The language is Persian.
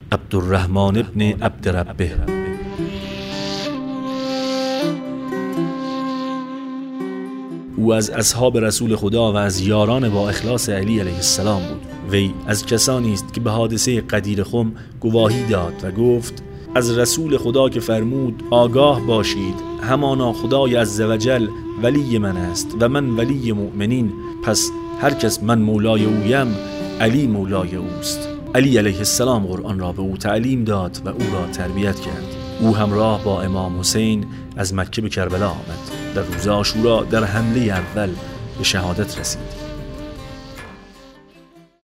عبدالرحمن ابن عبدربه. او از اصحاب رسول خدا و از یاران با اخلاص علی علیه السلام بود. وی از کسانی است که به حادثه غدیر خم گواهی داد و گفت از رسول خدا که فرمود آگاه باشید همانا خدای عزوجل ولی من است و من ولی مؤمنین، پس هر کس من مولای اویم علی مولای اوست. علی علیه السلام قرآن را به او تعلیم داد و او را تربیت کرد. او همراه با امام حسین از مکه به کربلا آمد. در روز عاشورا در حمله اول به شهادت رسید.